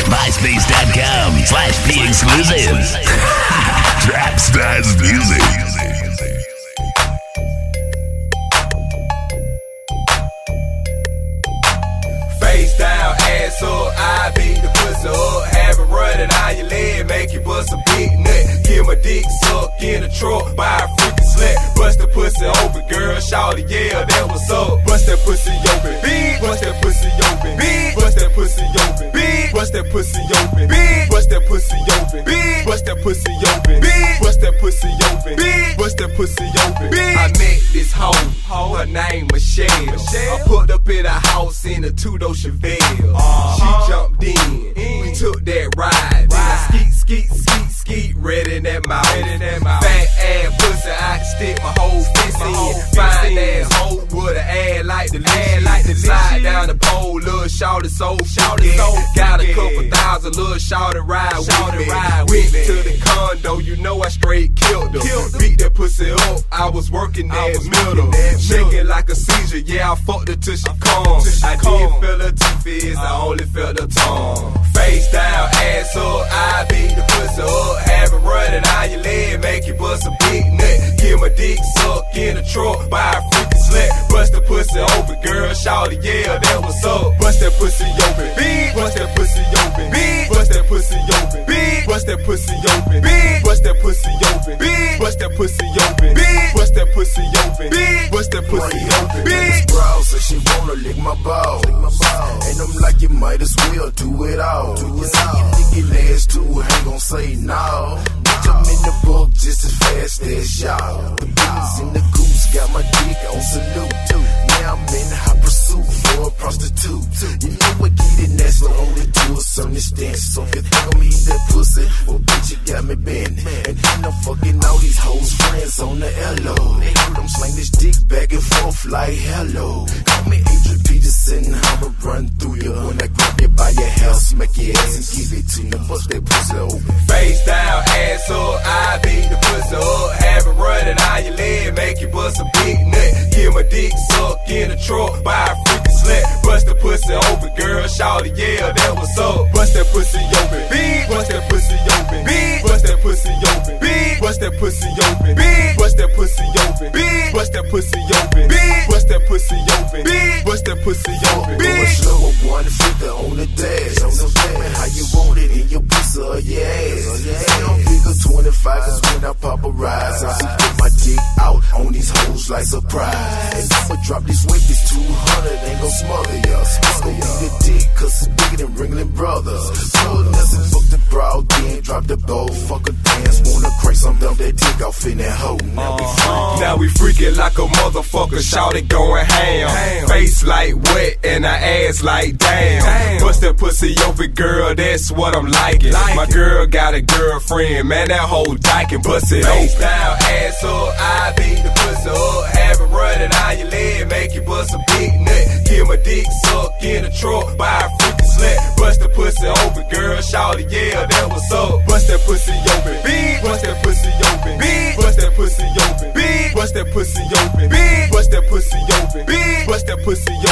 MySpace.com/PExclusives. Trapstars Music. Face down, ass up, I beat the pussy up. Have it running on your leg, make you bust a big nut. Get my dick sucked in the truck by a freaking slut. Bust the pussy open, girl, shawty, yeah, that what's up. Bust that pussy open, bitch. Bust that pussy open, bitch. Bust that pussy open, bitch. Bust that pussy open, bitch. Bust that pussy open, bitch. Bust that pussy open, bitch. Bust that pussy open, bitch. Bust that pussy open, bitch. I met this hoe, her name Michelle. I put up in a house in a two-door Chevelle. She jumped in, we took that ride. Then I skeet, red in that mouth. Fat ass pussy, I can stick my whole fist in. Fine ass hoe with an ass like the lid. Slide down the pole, little shawty so got a couple thousand, little shawty ride with me. Went to the condo, you know I straight killed her. Beat that pussy up, I was working that middle. Shaking like a seizure, yeah, I fucked her till she calm. I didn't feel her teeth, I only felt her tongue. Face down, ass up, I beat the pussy up. Have it running on your leg, make you bust a big nut. Get my dick sucked in the truck by a freaking slut. Bust the pussy open, girl, shawty, yeah, that what's up. Bust that pussy open, bitch. Bust that pussy open, bitch. Bust that pussy open, bitch. Bust that pussy open, bitch. Bust that pussy open, bitch. Bust that pussy open, bitch. Bust that pussy open, bitch. Bust that pussy open, bitch. Bro, so she wanna lick my balls. And I'm like, you might as well do it all. You see you thinking ass too, ain't gon' say no. Bitch, I'm in the book just as fast as y'all. The business in the goose, got my dick on salute too. Now I'm in hot pursuit for a prostitute. You know what getting that's the only to a certain extent. So if you think I'm eating that pussy, well bitch, you got me bent. And then I'm fucking all these hoes friends on the LO. They heard them slang this dick back and forth like hello. Call me Adrian Peterson, I'ma run through you. When I grab you by your hair, smack your ass and give it to you. Bust that pussy open. Face down, ass up, I beat the pussy up. Have it running on your leg, make you bust a big nut. Get my dick sucked in the truck by a freaking slut. Bust the pussy open, girl, shawty, yeah, that what's up. Bust that pussy open, bitch. Bust that pussy open, bitch. Bust that pussy open, bitch. Bust that pussy open, bitch. Bust that pussy open, bitch. Bust that pussy open, bitch. Bust that pussy open, bitch. Bust that pussy open, bitch. Slow, 150 on the dash. How you want it in your pussy or your ass? I'm bigger 25, cause when I pop a rise, I put my dick out on these hoes like surprise. And I'ma drop this weight, this 200 ain't gon' smother ya. It's gon' be the dick, cause it's bigger than Ringling Brothers. So nothing, fuck the broad, then drop the bow. Fuck a dance, wanna crank some dump that dick off in that hoe. Now we freaking like a motherfucker, shawty going ham. Face like wet and her ass like damn. Bust that pussy open, girl, that's what I'm liking. My girl got a girlfriend, man, that whole dyke and bust it open. Face down, ass up, I beat the pussy up. Have it running on your leg, make you bust a big nut. Get my dick sucked in the truck by a freaking slut. Bust the pussy open, girl, shawty, yeah, that what's up. Bust that pussy open, bitch. Bust that pussy open, bitch. Bust that pussy open, bitch. Bust that pussy open, bitch. Bust that pussy open, bitch. Bust that pussy open.